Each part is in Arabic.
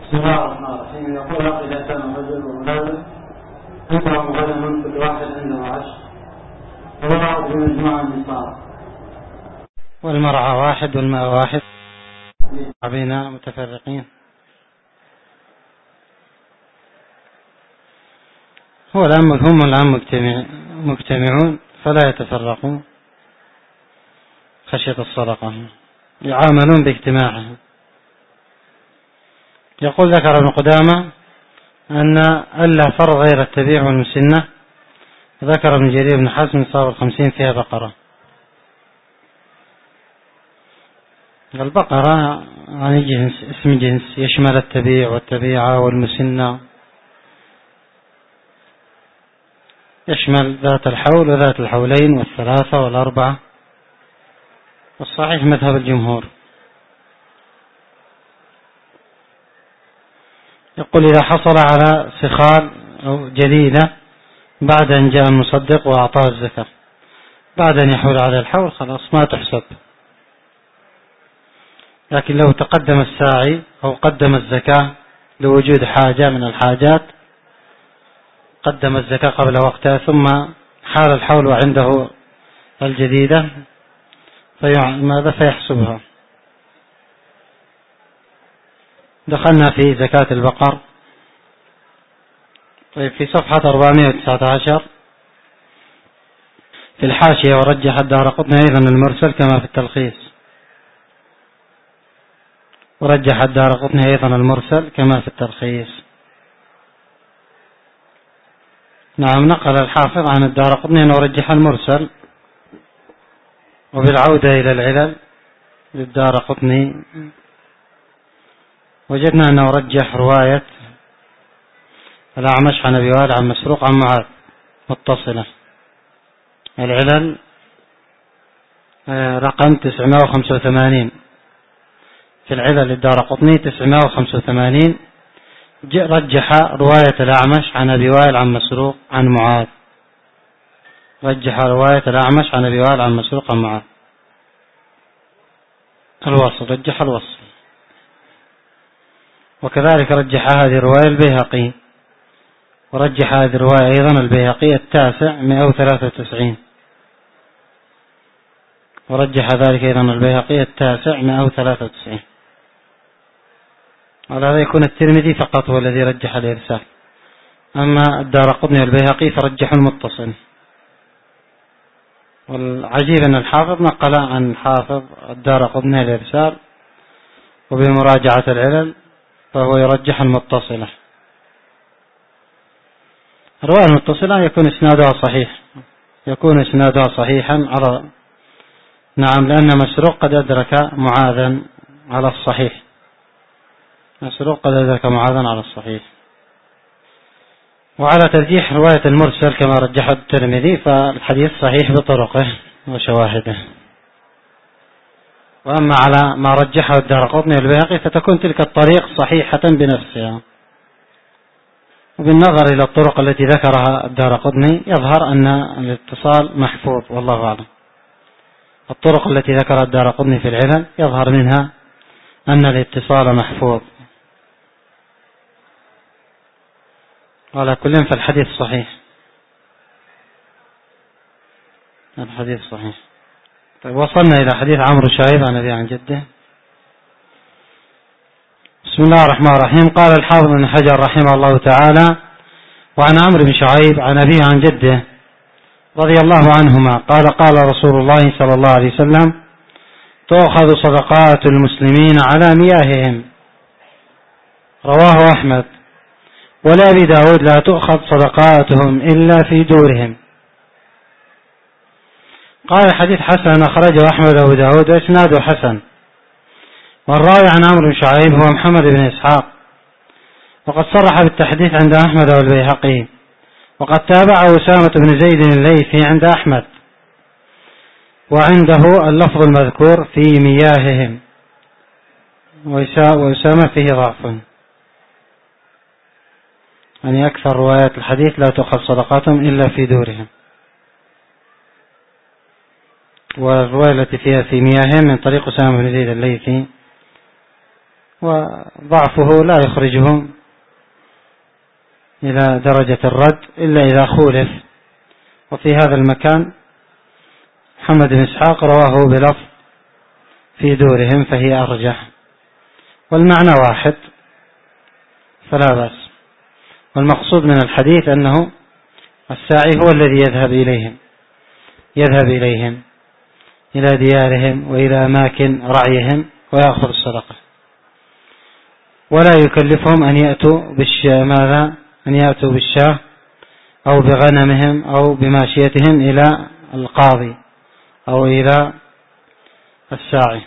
بسم الله الرحمن الرحيم. يقول إذا كان الرجل وأولاده عندهم غنم كل واحد عنده 10 ووضعوا بمجموعة النصاب والمرعى واحد والماء واحد بين متفرقين. هم الآن مجتمعون فلا يتفرقون خشية الصدقة، يعاملون باجتماعهم. يقول ذكر ابن قدامة أن ألا فرض غير التبيع والمسنة. ذكر ابن جرير بن حزم صار 50 فيها بقرة. البقرة يعني جنس، اسم جنس يشمل التبيع والتبيعة والمسنة، يشمل ذات الحول وذات الحولين والثلاثة والأربعة، والصحيح مذهب الجمهور. يقول إذا حصل على سخال أو جليلة بعد أن جاء المصدق وأعطاه الزكاة، بعد أن يحول على الحول خلاص ما تحسب. لكن لو تقدم الساعي أو قدم الزكاة لوجود حاجة من الحاجات، قدم الزكاة قبل وقتها ثم حال الحول وعنده الجديدة ماذا فيحسبها. دخلنا في زكاة البقر. طيب في صفحة 419 في الحاشية ورجح الدارقطني أيضا المرسل كما في التلخيص، ورجح الدارقطني أيضا المرسل كما في التلخيص. نعم، نقل الحافظ عن الدارقطني أنه رجح المرسل، وبالعودة إلى العلل للدارقطني وجدنا أنه رجح رواية الأعمش عن أبي وائل عن مسروق عن معاذ متصلة. العلل رقم 985 في العلل للدارقطني 985 رجح رواية الأعمش عن أبي وائل عن مسروق عن معاذ. رجح رواية الأعمش عن أبي وائل عن مسروق عن معاذ. الوصل، رجح الوصل. وكذلك رجح هذه الرواية البيهقي، ورجح هذه الرواية أيضا البيهقي 993، ورجح ذلك أيضا البيهقي 993. على هذا يكون الترمذي فقط هو الذي رجح الإرسال، أما الدارقطني والبيهقي فرجح المتصل. والعجيب أن الحافظ نقل عن حافظ الدارقطني الإرسال، وبمراجعة العلل فهو يرجح المتصلة. الرواية المتصلة يكون إسنادها صحيح، يكون إسنادها صحيحا على نعم، لأن مسروق قد أدرك معاذا على الصحيح، مسروق قد أدرك معاذا على الصحيح. وعلى ترجيح رواية المرسل كما رجح الترمذي فالحديث صحيح بطرقه وشواهده. وأما على ما رجحه الدارقطني والبيهقي فتكون تلك الطريق صحيحة بنفسها. وبالنظر إلى الطرق التي ذكرها الدارقطني يظهر أن الاتصال محفوظ، والله أعلم. الطرق التي ذكرها الدارقطني في العلل يظهر منها أن الاتصال محفوظ. وعلى كل فالحديث صحيح، الحديث صحيح. طيب وصلنا إلى حديث عمرو شعيب عن أبي عن جده. بسم الله الرحمن الرحيم. قال الحافظ بن حجر رحمه الله تعالى: وعن عمرو بن شعيب عن أبيه عن جده رضي الله عنهما قال: قال رسول الله صلى الله عليه وسلم: تؤخذ صدقات المسلمين على مياههم. رواه أحمد. ولأبي داود: لا تؤخذ صدقاتهم إلا في دورهم. قال الحديث حسن، أخرجه أحمد وأبو داود وإسناده حسن. والراوي عن عمرو بن شعيب هو محمد بن إسحاق، وقد صرح بالتحديث عند أحمد والبيهقي، وقد تابعه أسامة بن زيد الليثي عند أحمد، وعنده اللفظ المذكور في مياههم، وأسامة فيه ضعف، يعني أكثر روايات الحديث لا تؤخذ صدقاتهم إلا في دورهم. والرواية التي فيها في مياههم من طريق أسامة بن زيد الليثي، وضعفه لا يخرجهم إلى درجة الرد إلا إذا خولف. وفي هذا المكان محمد بن إسحاق رواه بلفظ في دورهم فهي أرجح، والمعنى واحد فلا بأس. والمقصود من الحديث أنه الساعي هو الذي يذهب إليهم إلى ديارهم وإلى أماكن رعيهم ويأخذ الصدقة، ولا يكلفهم أن يأتوا بالشاة أو بغنمهم أو بماشيتهم إلى القاضي أو إلى الساعي،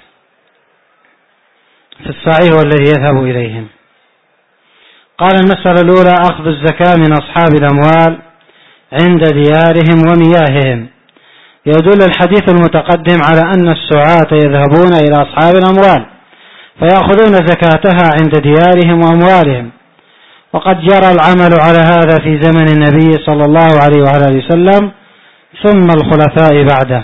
فالساعي هو الذي يذهب إليهم. قال: المسألة الأولى: أخذ الزكاة من أصحاب الأموال عند ديارهم ومياههم. يدل الحديث المتقدم على أن السعاة يذهبون إلى أصحاب الأموال فيأخذون زكاتها عند ديارهم وأموالهم، وقد جرى العمل على هذا في زمن النبي صلى الله عليه وآله وسلم ثم الخلفاء بعده،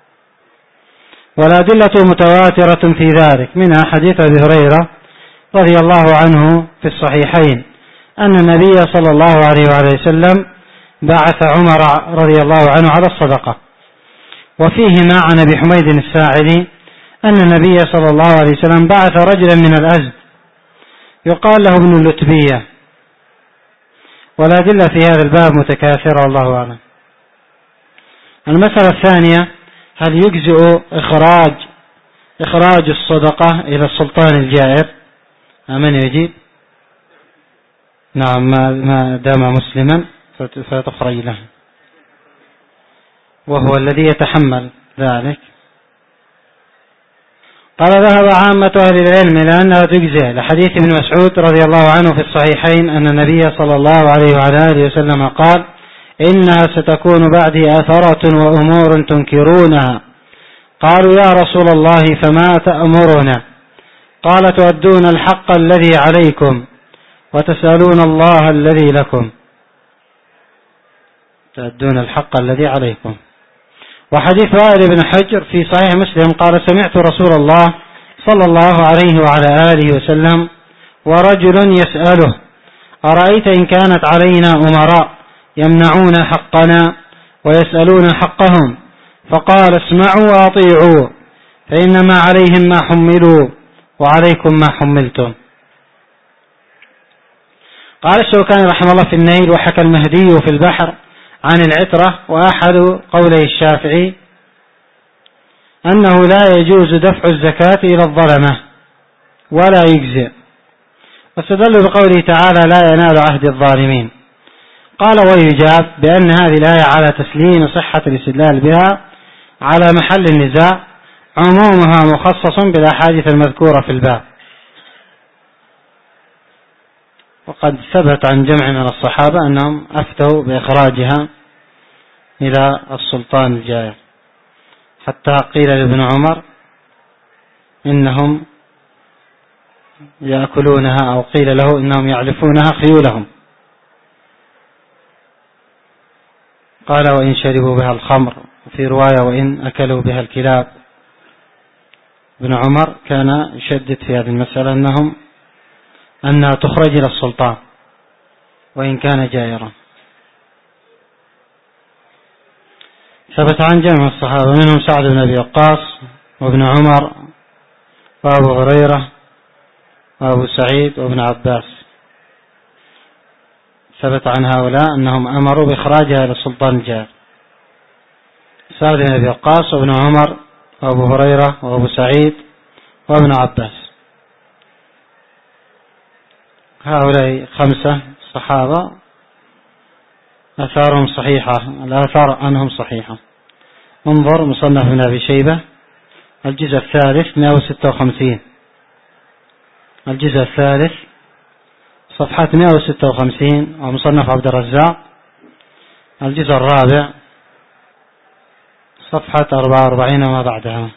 والأدلة متواترة في ذلك، منها حديث أبي هريرة رضي الله عنه في الصحيحين أن النبي صلى الله عليه وآله وسلم بعث عمر رضي الله عنه على الصدقة. وفيهما عن أبي حميد الساعدي أن النبي صلى الله عليه وسلم بعث رجلا من الأزد يقال له ابن اللتبية. والأدلة في هذا الباب متكاثرة والله أعلم. المسألة الثانية: هل يجزئ إخراج الصدقة إلى السلطان الجائر؟ من يجيب؟ نعم، ما دام مسلما فتخرج له، وهو الذي يتحمل ذلك. قال: ذهب عامة أهل العلم إلى أنها تجزئ لحديث ابن مسعود رضي الله عنه في الصحيحين أن النبي صلى الله عليه وعلى آله وسلم قال: إنها ستكون بعدي أثرة وأمور تنكرونها. قالوا: يا رسول الله فما تأمرنا؟ قال: تؤدون الحق الذي عليكم وتسألون الله الذي لكم. تؤدون الحق الذي عليكم. وحديث وائل بن حجر في صحيح مسلم قال: سمعت رسول الله صلى الله عليه وعلى آله وسلم ورجل يسأله: أرأيت إن كانت علينا أمراء يمنعون حقنا ويسألون حقهم؟ فقال: اسمعوا وأطيعوا، فإنما عليهم ما حملوا وعليكم ما حملتم. قال الشوكاني رحمه الله في النيل: وحكى المهدي في البحر عن العترة وأحد قولي الشافعي أنه لا يجوز دفع الزكاة إلى الظلمة ولا يجزئ، واستدل بقوله تعالى: لا ينال عهد الظالمين. قال: ويجاب بأن هذه الآية على تسليم صحة الاستدلال بها على محل النزاع، عمومها مخصص بالأحاديث المذكورة في الباب. وقد ثبت عن جمع من الصحابة أنهم أفتوا بإخراجها إلى السلطان الجائر، حتى قيل لابن عمر إنهم يأكلونها، أو قيل له إنهم يعلفونها خيولهم. قال: وإن شربوا بها الخمر، في رواية: وإن أكلوا بها الكلاب. ابن عمر كان يشدد في هذه المسألة أنها تخرج إلى السلطان وإن كان جائرا. ثبت عن جمع الصحابة منهم سعد بن أبي وقاص وابن عمر وأبو هريرة وأبو سعيد وابن عباس، ثبت عن هؤلاء أنهم أمروا بإخراجها إلى السلطان الجائر: سعد بن أبي وقاص وابن عمر وأبو هريرة وأبو سعيد وابن عباس. هؤلاء 5 صحابة آثارهم صحيحة، الآثار عنهم صحيحة. انظر مصنف ابن أبي شيبة الجزء الثالث 156، الجزء الثالث صفحة 156، ومصنف عبد الرزاق الجزء الرابع صفحة 44 وما بعدها.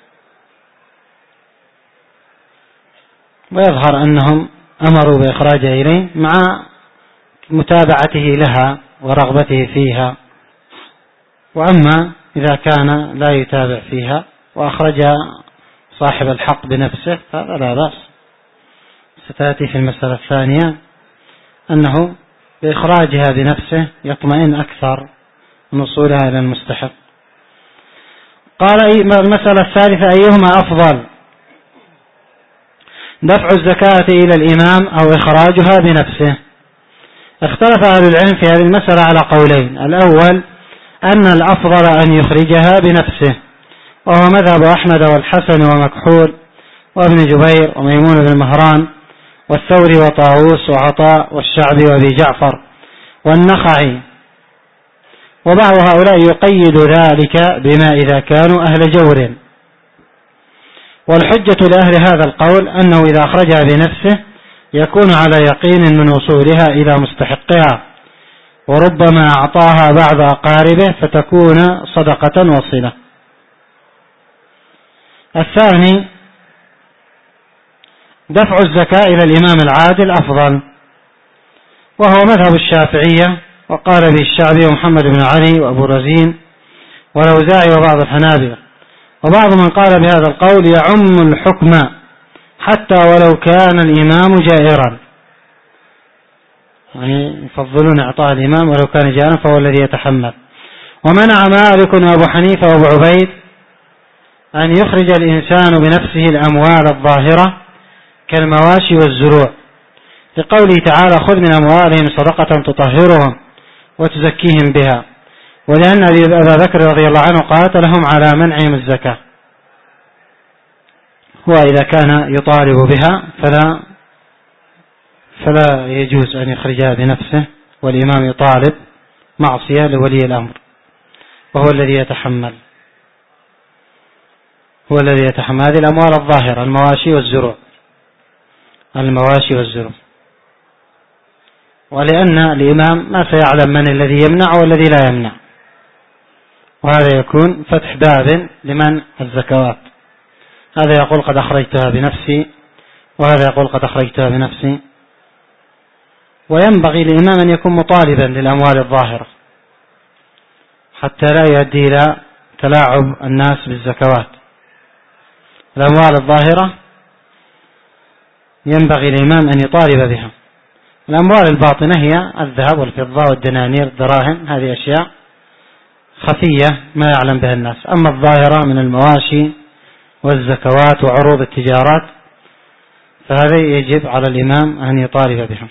ويظهر أنهم أمروا بإخراجها إليه مع متابعته لها ورغبته فيها. وأما إذا كان لا يتابع فيها وأخرج صاحب الحق بنفسه فلا بأس، ستأتي في المسألة الثانية أنه بإخراجها بنفسه يطمئن أكثر من وصولها إلى المستحق. قال المسألة الثالثة: أيهما أفضل، دفع الزكاة إلى الإمام أو إخراجها بنفسه؟ اختلف أهل العلم في هذه المسألة على قولين: الأول أن الأفضل أن يخرجها بنفسه، وهو مذهب أحمد والحسن ومكحول وابن جبير وميمون بن مهران والثوري وطاووس وعطاء والشعبي وابي جعفر والنخعي، وبعض هؤلاء يقيد ذلك بما إذا كانوا أهل جور. والحجة لأهل هذا القول أنه إذا أخرجها بنفسه يكون على يقين من وصولها إلى مستحقها، وربما أعطاها بعض أقاربه فتكون صدقة وصلة. الثاني دفع الزكاة إلى الإمام العادل أفضل، وهو مذهب الشافعية، وقال به الشعبي ومحمد بن علي وأبو رزين والأوزاعي وبعض الحنابلة. وبعض من قال بهذا القول يعم الحكم حتى ولو كان الإمام جائرا، يعني يفضلون إعطاء الإمام ولو كان جائرا فهو الذي يتحمل. ومنع مالك وأبو حنيفة وأبو عبيد أن يخرج الإنسان بنفسه الأموال الظاهرة كالمواشي والزروع، لقوله تعالى: خذ من أموالهم صدقة تطهرهم وتزكيهم بها، ولأن أبا بكر رضي الله عنه قاتلهم على منعهم الزكاة، وإذا كان يطالب بها فلا يجوز أن يخرجها بنفسه، والإمام يطالب معصية لولي الأمر، وهو الذي يتحمل هذه الأموال الظاهرة المواشي والزروع. ولأن الإمام ما سيعلم من الذي يمنع والذي لا يمنع، وهذا يكون فتح باب لمنع الزكوات. هذا يقول قد أخرجتها بنفسي، وهذا يقول قد أخرجتها بنفسي. وينبغي للإمام أن يكون مطالبا للأموال الظاهرة حتى لا يؤدي إلى تلاعب الناس بالزكوات. الأموال الظاهرة ينبغي للإمام أن يطالب بها. الأموال الباطنة هي الذهب والفضة والدنانير الدراهم، هذه أشياء خفية ما يعلم بها الناس. أما الظاهرة من المواشي والزكوات وعروض التجارات فهذا يجب على الإمام أن يطالب بها.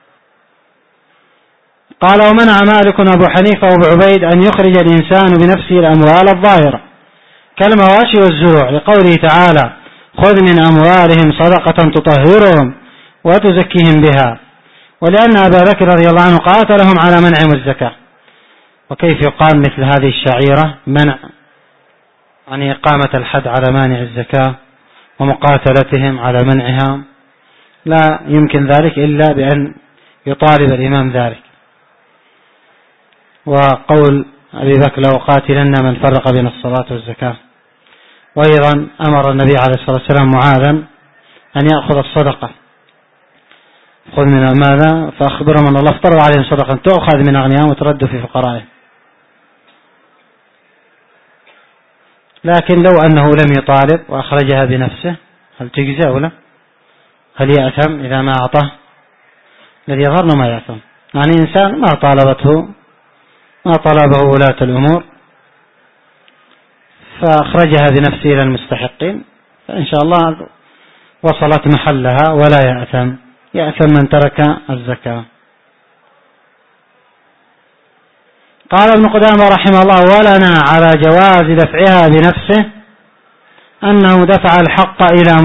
قال: ومنع مالك وأبو حنيفة وأبو عبيد أن يخرج الإنسان بنفسه الأموال الظاهرة كالمواشي والزروع، لقوله تعالى: خذ من أموالهم صدقة تطهرهم وتزكيهم بها، ولأن أبا بكر رضي الله عنه قاتلهم على منعهم الزكاة. وكيف يقام مثل هذه الشعيرة منع عن إقامة الحد على مانع الزكاة ومقاتلتهم على منعها؟ لا يمكن ذلك إلا بأن يطالب الإمام ذلك. وقول أبي بكر: لو قاتلن من فرق بين الصلاة والزكاة. وأيضا أمر النبي عليه الصلاة والسلام معاذا أن يأخذ الصدقة: خذ من ماذا؟ فأخبرهم أن الله افترض عليهم صدقة تؤخذ من أغنيائهم وترد في فقرائهم. لكن لو أنه لم يطالب وأخرجها بنفسه هل تجزى ولا؟ هل يأثم إذا ما أعطاه؟ الذي يظهر ما يأثم، يعني إنسان ما طلبه ولاة الأمور فأخرجها بنفسه إلى المستحقين، فإن شاء الله وصلت محلها ولا يأثم من ترك الزكاة. قال ابن قدامة رحمه الله: ولنا على جواز دفعها بنفسه أنه دفع الحق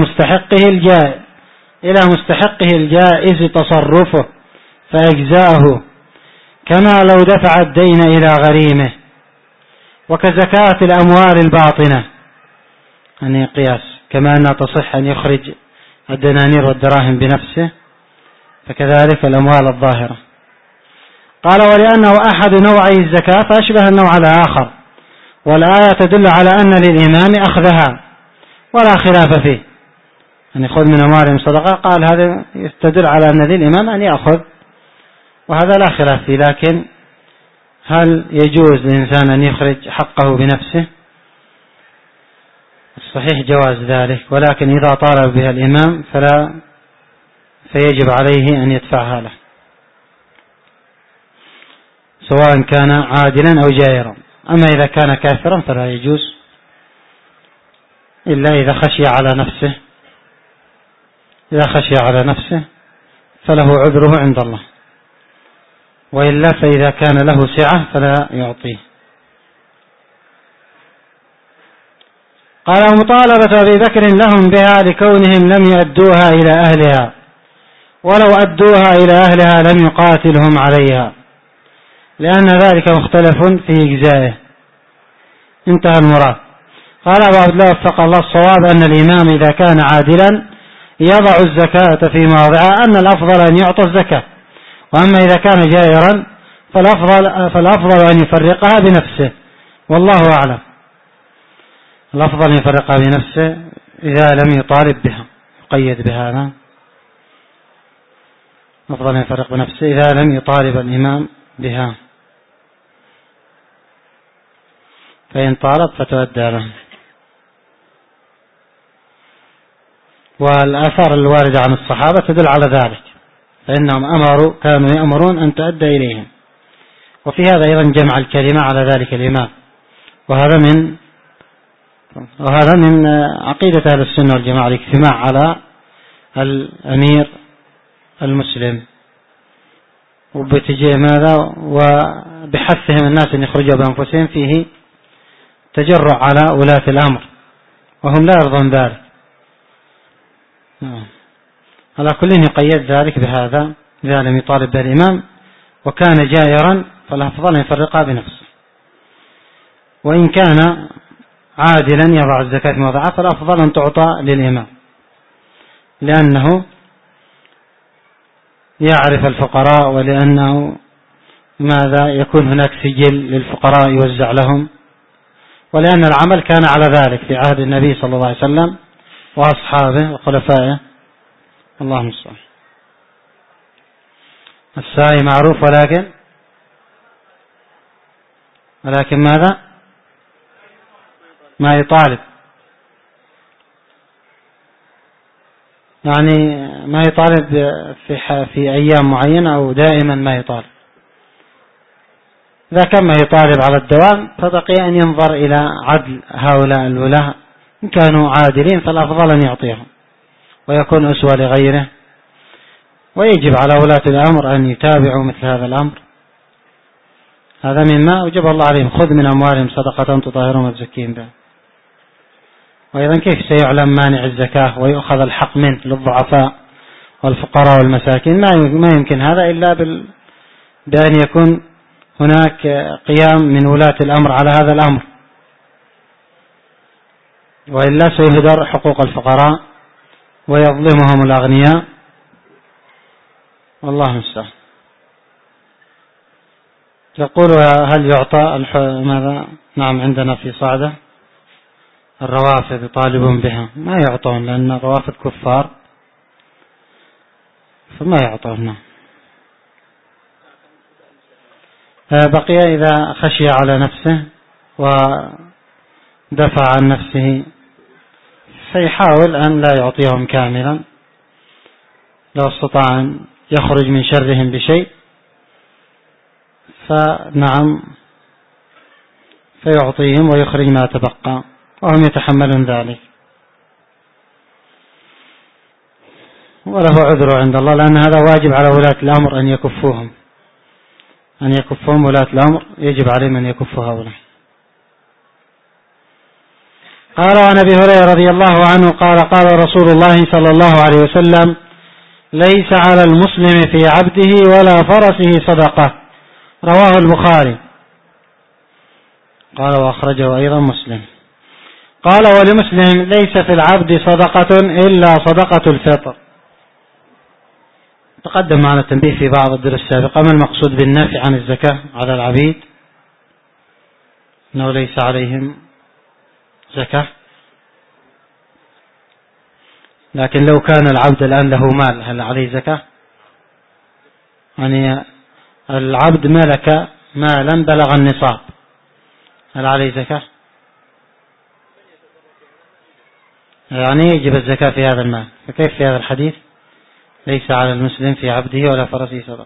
إلى مستحقه الجائز تصرفه فأجزاءه، كما لو دفع الدين إلى غريمه، وكزكاة الأموال الباطنة، يعني قياس، كما أنها تصح أن يخرج الدنانير والدراهم بنفسه فكذلك الأموال الظاهرة. قال: ولأنه أحد نوعي الزكاة فأشبه النوع الآخر، والآية تدل على أن للإمام أخذها ولا خلاف فيه، يعني خذ من أموالهم صدقة، قال هذا يستدل على أن للإمام أن يأخذ، وهذا لا خلاف فيه. لكن هل يجوز للإنسان أن يخرج حقه بنفسه؟ الصحيح جواز ذلك، ولكن إذا طالب بها الإمام فيجب عليه أن يدفعها له، سواء كان عادلا أو جائرا. أما إذا كان كافرا فلا يجوز إلا إذا خشي على نفسه فله عذره عند الله، وإلا فإذا كان له سعة فلا يعطيه. قال: مطالبة أبي بكر لهم بها لكونهم لم يؤدوها إلى أهلها، ولو أدوها إلى أهلها لم يقاتلهم عليها، لأن ذلك مختلف في إجزائه. انتهى المراد. قال أبو عبد الله وفق الله الصواب أن الإمام إذا كان عادلا يضع الزكاة في موضعها، أن الأفضل أن يعطى الزكاة، وأما إذا كان جائرا فالأفضل أن يفرقها بنفسه، والله أعلم. الأفضل أن يفرقها بنفسه إذا لم يطالب بها، يقيد بهذا، أفضل أن يفرق بنفسه إذا لم يطالب الإمام بها، فإن طالب فتؤدى له. والآثار الواردة عن الصحابة تدل على ذلك، فإنهم كانوا يأمرون أن تؤدى إليهم. وفي هذا أيضا جمع الكلمة على ذلك الإمام، وهذا من عقيدة أهل السنة والجماعة، الاجتماع على الأمير المسلم، وبتجيه ماذا وبحثهم الناس أن يخرجوا بأنفسهم فيه تجرع على ولاة الأمر، وهم لا يرضون ذلك. على كل يقيد ذلك بهذا إذا لم يطالب به الإمام، وكان جائرا فالأفضل أن يفرقها بنفسه، وإن كان عادلا يضع الزكاة موضعها فالأفضل أن تعطى للإمام، لأنه يعرف الفقراء، ولأنه ماذا يكون هناك سجل للفقراء يوزع لهم، ولأن العمل كان على ذلك في عهد النبي صلى الله عليه وسلم وأصحابه وخلفائه. اللهم المستعان. السعي معروف، ولكن ماذا؟ ما يطالب، يعني ما يطالب في أيام معينة أو دائما ما يطالب. إذا كان ما يطالب على الدوام فبقي أن ينظر إلى عدل هؤلاء الولاة، إن كانوا عادلين فالأفضل أن يعطيهم ويكون أسوة لغيره، ويجب على ولاة الأمر أن يتابعوا مثل هذا الأمر. هذا مما أوجب الله عليهم: خذ من أموالهم صدقة تطهرهم وتزكيهم بها. وأيضا كيف سيعلم مانع الزكاة ويؤخذ الحق منه للضعفاء والفقراء والمساكين؟ ما يمكن هذا إلا بأن يكون هناك قيام من ولاة الأمر على هذا الأمر، وإلا سيهدر حقوق الفقراء ويظلمهم الأغنياء، والله المستعان. يقول: هل يعطى ماذا؟ نعم، عندنا في صعدة الروافد يطالبون بها، ما يعطون لأن الروافد كفار فما يعطون. بقي إذا خشي على نفسه ودفع عن نفسه فيحاول أن لا يعطيهم كاملا، لو استطاع أن يخرج من شرهم بشيء فنعم فيعطيهم ويخرج ما تبقى، وهم يتحملون ذلك، وله عذر عند الله، لأن هذا واجب على ولاة الأمر أن يكفوهم، ولاة الأمر يجب عليهم أن يكفوا هؤلاء. قال: وعن أبي هريرة رضي الله عنه قال: قال رسول الله صلى الله عليه وسلم: ليس على المسلم في عبده ولا فرسه صدقة. رواه البخاري. قال: وأخرجه أيضا مسلم. قال: ولمسلم: ليس في العبد صدقة إلا صدقة الفطر. تقدم معنا التنبيه في بعض الدروس السابقة ما المقصود بالنفي عن الزكاة على العبيد، أنه ليس عليهم زكاة، لكن لو كان العبد الآن له مال هل عليه زكاة؟ يعني العبد ملك مالا بلغ النصاب، هل عليه زكاة؟ يعني يجب الزكاة في هذا المال. فكيف في هذا الحديث؟ ليس على المسلم في عبده ولا فرسه صدقة.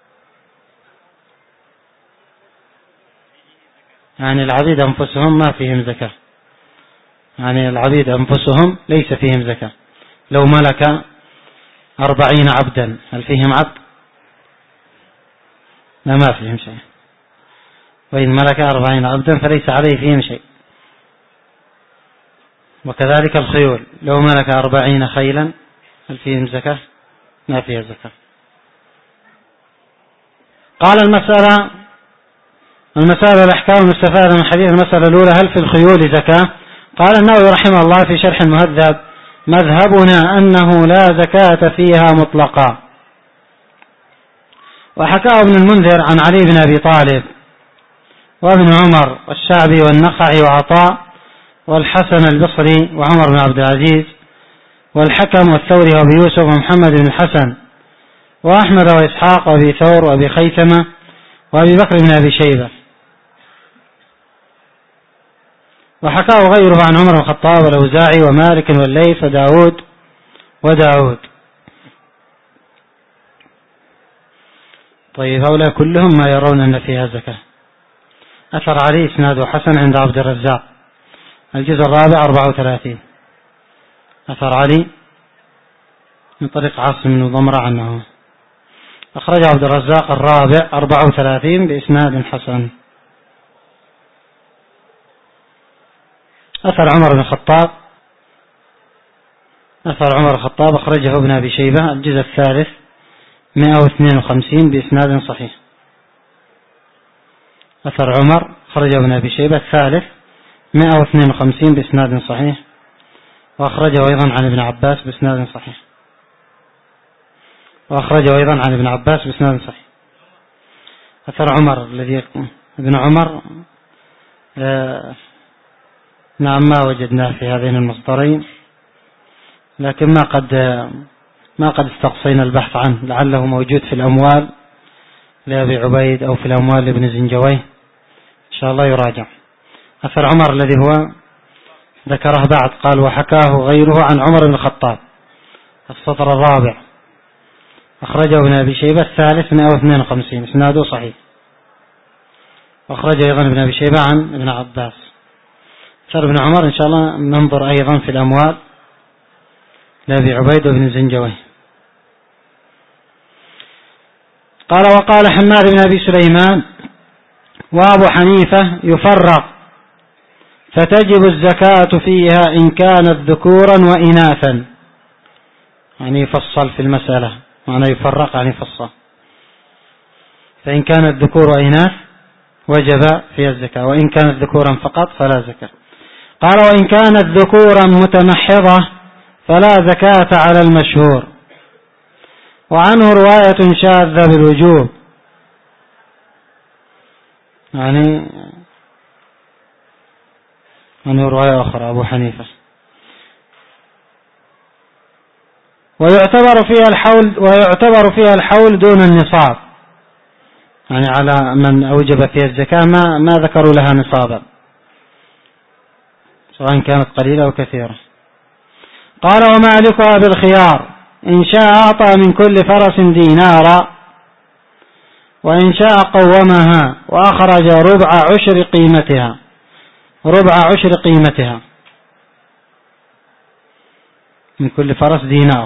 يعني العبيد أنفسهم ما فيهم زكاة، يعني العبيد أنفسهم ليس فيهم زكاة. لو ملك 40 عبدا هل فيهم عبد؟ لا، ما فيهم شيء. وإن ملك 40 عبدا فليس عليه فيهم شيء. وكذلك الخيول، لو ملك 40 خيلا هل فيهم زكاة؟ ما فيها زكاة. قال المسألة الأحكام المستفادة من حديث. المسألة الأولى: هل في الخيول زكاة؟ قال النووي رحمه الله في شرح المهذب: مذهبنا أنه لا زكاة فيها مطلقا. وحكاه ابن المنذر عن علي بن أبي طالب وابن عمر والشعبي والنخعي وعطاء والحسن البصري وعمر بن عبد العزيز والحكم والثوري وابي يوسف ومحمد بن الحسن وأحمد وإسحاق وابي ثور وابي خيثمة وابي بكر بن أبي شيبة. وحكاه غيره عن عمر بن الخطاب والأوزاعي ومالك والليث وداود. طيب، هؤلاء كلهم ما يرون أن فيها زكاة. أثر علي إسناده حسن عند عبد الرزاق، الجزء الرابع 34. أثر علي من طريق عاصم بن ضمرة عنه، أخرج عبد الرزاق الرابع 34 بإسناد حسن. أثر عمر الخطاب أخرجه ابن أبي شيبة، الجزء الثالث 152 بإسناد صحيح. أثر عمر أخرجه ابن أبي شيبة الثالث 152 بإسناد صحيح، وأخرجه أيضا عن ابن عباس بإسناد صحيح. أثر عمر الذي ابن عمر نعم ما وجدناه في هذين المصدرين، لكن ما قد استقصينا البحث عنه، لعله موجود في الأموال لأبي عبيد أو في الأموال لابن زنجويه، إن شاء الله يراجع. أثر عمر الذي هو ذكره بعد قال: وحكاه غيره عن عمر بن الخطاب، السطر الرابع، أخرجه ابن أبي شيبة الثالث 152 إسناده صحيح، وأخرج أيضا ابن أبي شيبة عن ابن عباس. أثر ابن عمر إن شاء الله ننظر أيضا في الأموال لأبي عبيد وابن زنجويه. قال: وقال حماد بن أبي سليمان وأبو حنيفة: يفرق، فتجب الزكاة فيها إن كانت ذكورا وإناثا. يعني يفصل في المسألة، معنى يفرق يعني يفصل. فإن كانت ذكور وإناث وجب فيها الزكاة، وإن كانت ذكورا فقط فلا زكاة. قال: وإن كانت ذكورا متمحضة فلا زكاة على المشهور. وعنه رواية شاذة بالوجوب، يعني عنه رواية أخرى أبو حنيفة. ويعتبر فيها الحول دون النصاب، يعني على من أوجب فيها الزكاة ما ذكروا لها نصابا، سواء كانت قليلة أو كثيرة. قال: ومالكها بالخيار، إن شاء أعطى من كل فرس دينارا، وإن شاء قومها وأخرج ربع عشر قيمتها من كل فرس دينار.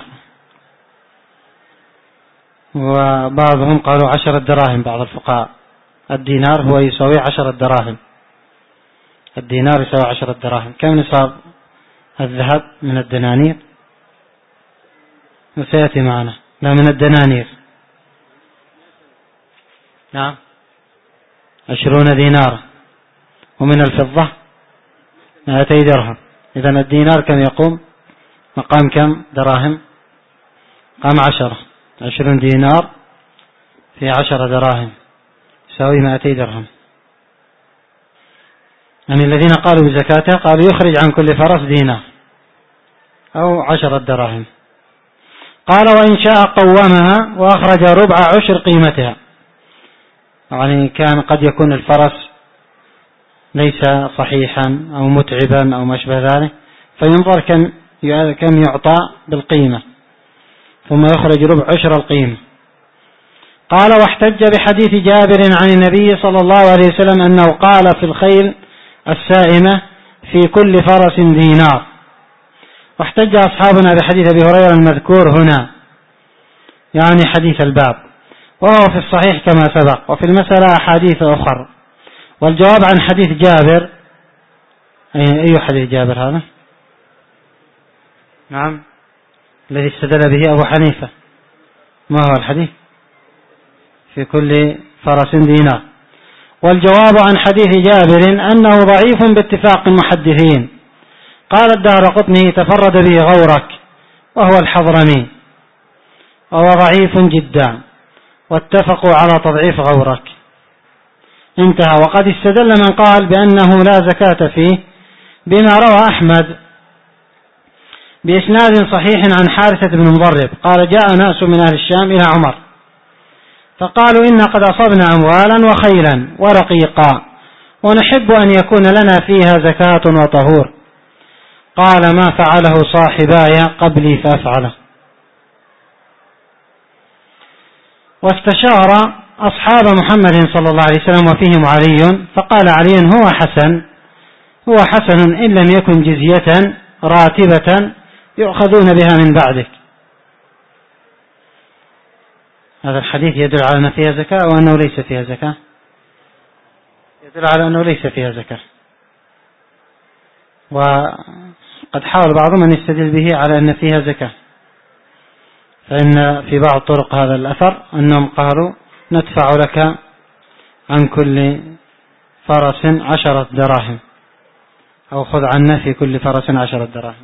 وبعضهم قالوا 10 دراهم، بعض الفقهاء الدينار هو يساوي 10 دراهم، الدينار يساوي 10 دراهم. كم نصاب الذهب من الدنانير؟ وسيأتي معنا. لا، من الدنانير نعم 20 دينار، ومن الفضة 200 درهم. إذن الدينار كم يقوم مقام كم دراهم؟ قام 10. 20 دينار في 10 دراهم يساوي 200 درهم. يعني الذين قالوا بزكاتها قالوا يخرج عن كل فرس دينار أو 10 دراهم. قال: وإن شاء قومها وأخرج ربع عشر قيمتها. يعني كان قد يكون الفرس ليس صحيحا أو متعبا أو ما أشبه ذلك، فينظر كم يعطى بالقيمة، ثم يخرج ربع عشر القيمة. قال: واحتج بحديث جابر عن النبي صلى الله عليه وسلم أنه قال في الخيل السائمة: في كل فرس دينار. واحتج أصحابنا بحديث أبي هريرة المذكور هنا، يعني حديث الباب، وهو في الصحيح كما سبق، وفي المسألة أحاديث أخرى. والجواب عن حديث جابر، أي حديث جابر هذا؟ نعم، الذي استدل به أبو حنيفة. ما هو الحديث؟ في كل فرس دينار. والجواب عن حديث جابر أنه ضعيف باتفاق المحدثين. قال الدارقطني: تفرد به غورك وهو الحضرمي، وهو ضعيف جدا، واتفقوا على تضعيف غورك. انتهى. وقد استدل من قال بأنه لا زكاة فيه بما روى أحمد بإسناد صحيح عن حارثة بن مضرب قال: جاء ناس من أهل الشام إلى عمر فقالوا: إنا قد أصبنا أموالا وخيلا ورقيقا، ونحب أن يكون لنا فيها زكاة وطهور. قال: ما فعله صاحباي قبلي فأفعله. واستشار أصحاب محمد صلى الله عليه وسلم وفيهم علي، فقال علي: هو حسن إن لم يكن جزية راتبة يؤخذون بها من بعدك. هذا الحديث يدل على أن فيها زكاة وأنه ليس فيها زكاة. يدل على أنه ليس فيها زكاة. وقد حاول بعضهم أن يستدل به على أن فيها زكاة، فإن في بعض طرق هذا الأثر أنهم قالوا: ندفع لك عن كل فرس 10 دراهم، أو خذ عنا في كل فرس 10 دراهم.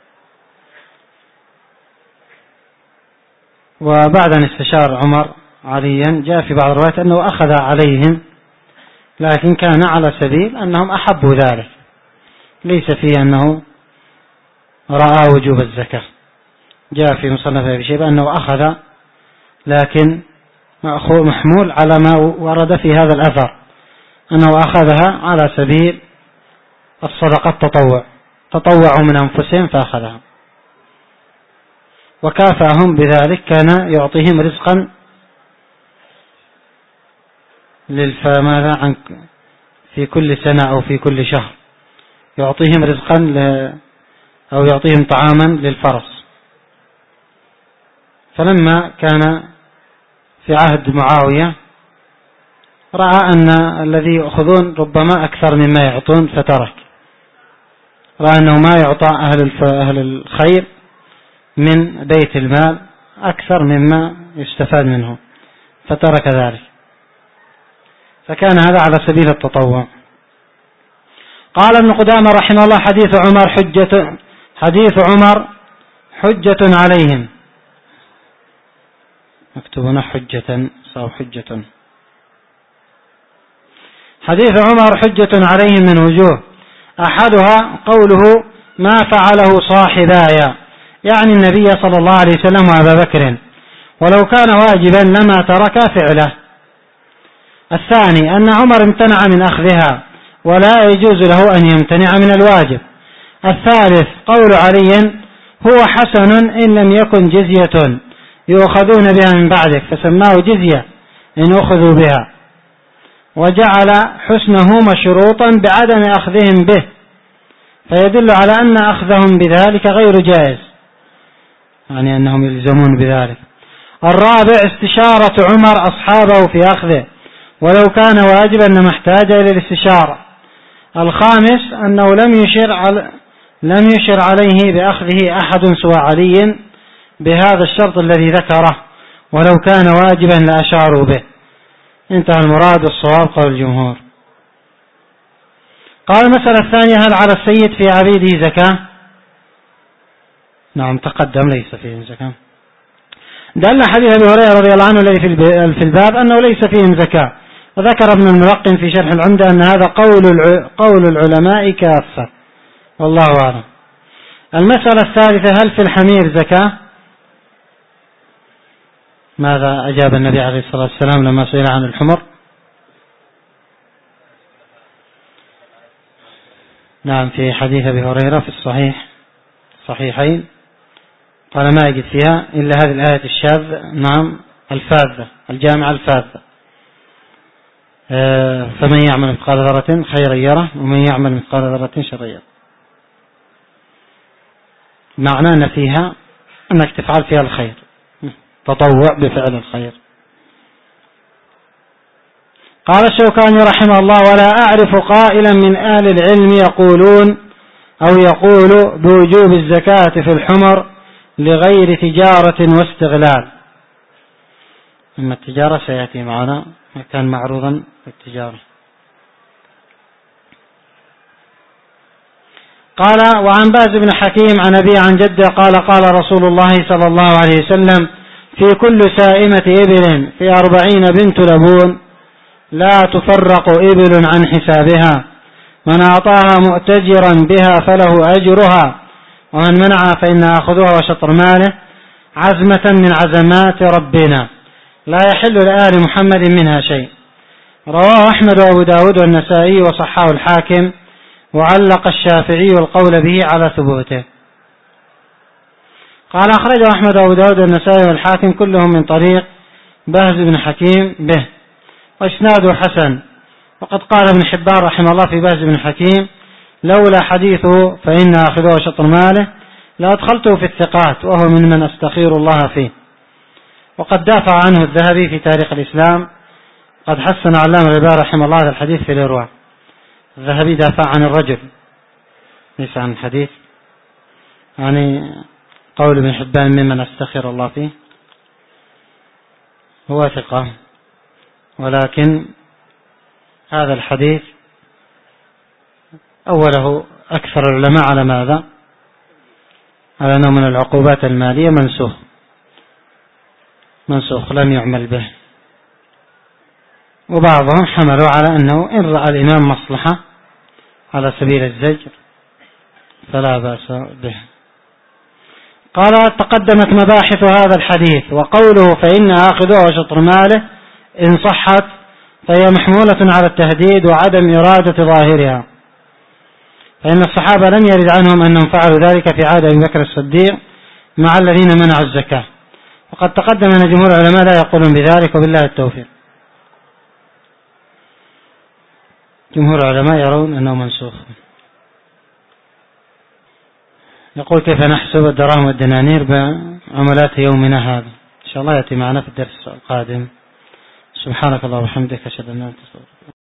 وبعد أن استشار عمر عليا جاء في بعض الروايات أنه أخذ عليهم، لكن كان على سبيل أنهم أحبوا ذلك، ليس فيه أنه رأى وجوب الزكاة. جاء في مصنف أبي شيبة أنه أخذ، لكن محمول على ما ورد في هذا الأثر أنه أخذها على سبيل الصدقة تطوعوا من أنفسهم فأخذها، وكافأهم بذلك، كان يعطيهم رزقا ماذا عن في كل سنة أو في كل شهر، يعطيهم رزقا أو يعطيهم طعاما للفرس. فلما كان في عهد معاوية رأى أن الذي يأخذون ربما أكثر مما يعطون فترك، رأى أنه ما يعطى أهل الخير من بيت المال أكثر مما يستفاد منه، فترك ذلك، فكان هذا على سبيل التطوع. قال ابن قدامة رحمه الله: حديث عمر حجة عليهم. مكتوبنا حجة أو حجة. حديث عمر حجة عليهم من وجوه، أحدها قوله: ما فعله صاحبايا، يعني النبي صلى الله عليه وسلم وأبا بكر، ولو كان واجبا لما ترك فعله. الثاني أن عمر امتنع من أخذها، ولا يجوز له أن يمتنع من الواجب. الثالث قول علي: هو حسن إن لم يكن جزية يؤخذون بها من بعدك، فسماه جزية إن أخذوا بها، وجعل حسنه مشروطا بعدم أخذهم به، فيدل على أن أخذهم بذلك غير جائز، يعني أنهم يلزمون بذلك. الرابع استشارة عمر أصحابه في أخذه، ولو كان واجبا لما احتاج إلى الاستشارة. الخامس أنه لم يشر عليه بأخذه أحد سوى علي بهذا الشرط الذي ذكره، ولو كان واجبا لأشاروا به. انتهى المراد والصواب قول الجمهور. قال المسألة الثانية: هل على السيد في عبيده زكاة؟ نعم تقدم ليس فيه زكاة. دل حديث أبي هريرة رضي الله عنه الذي في الباب أنه ليس فيهم زكاة، وذكر ابن الملقن في شرح العمدة أن هذا قول العلماء كافة، والله أعلم. المسألة الثالثة: هل في الحمير زكاة؟ ماذا أجاب النبي عليه الصلاة والسلام لما سئل عن الحمر؟ نعم في حديث أبي هريرة في الصحيحين قال ما يجد فيها إلا هذه الآية الشاذة، نعم الفاذة الجامعة الفاذة. فمن يعمل مثقال ذرة خيرا يره ومن يعمل مثقال ذرة شرا يره. معنى أن فيها أنك تفعل فيها الخير، تطوع بفعل الخير. قال الشوكاني رحمه الله: ولا أعرف قائلا من أهل العلم يقولون أو يقول بوجوب الزكاة في الحمر لغير تجارة واستغلال. أما التجارة سيأتي معنا، كان معروضا بالتجارة. قال: وعن باز بن حكيم عن أبي عن جده قال: قال رسول الله صلى الله عليه وسلم: في كل سائمة إبل في 40 بنت لبون لا تفرق إبل عن حسابها، من أعطاها مؤتجرا بها فله أجرها، ومن منعها فإن أخذها وشطر ماله عزمة من عزمات ربنا لا يحل لآل محمد منها شيء. رواه أحمد وأبو داود والنسائي وصححه الحاكم، وعلق الشافعي القول به على ثبوته. قال: أخرجه أحمد وأبو داود والنسائي والحاكم كلهم من طريق باز بن حكيم به، وإسناده حسن. وقد قال ابن حبان رحمه الله في باز بن حكيم: لولا حديثه فإن أخذه وشطر ماله لأدخلته في الثقات، وهو من أستخير الله فيه. وقد دافع عنه الذهبي في تاريخ الإسلام. قد حسن علامة الألباني رحمه الله هذا الحديث في الإرواء. الذهبي دافع عن الرجل ليس عن الحديث، يعني قول ابن حبان ممن أستخير الله فيه، هو ثقة، ولكن هذا الحديث أوله أكثر العلماء على ماذا؟ على أنه من العقوبات المالية منسوخ لم يعمل به. وبعضهم حملوا على أنه إن رأى الإمام مصلحة على سبيل الزجر فلا بأس به. قال: تقدمت مباحث هذا الحديث، وقوله فإن آخذه وشطر ماله إن صحت فهي محمولة على التهديد وعدم إرادة ظاهرها، فإن الصحابة لم يرد عنهم أنهم فعلوا ذلك في عهد أبي بكر الصديق مع الذين منعوا الزكاة. وقد تقدم أن جمهور العلماء لا يقولون بذلك، وبالله التوفيق. جمهور العلماء يرون أنه منسوخ. يقول: كيف نحسب الدراهم والدنانير بعملات يومنا هذا؟ إن شاء الله يأتي معنا في الدرس القادم. سبحانك اللهم وبحمدك، أشهد أن لا إله إلا أنت.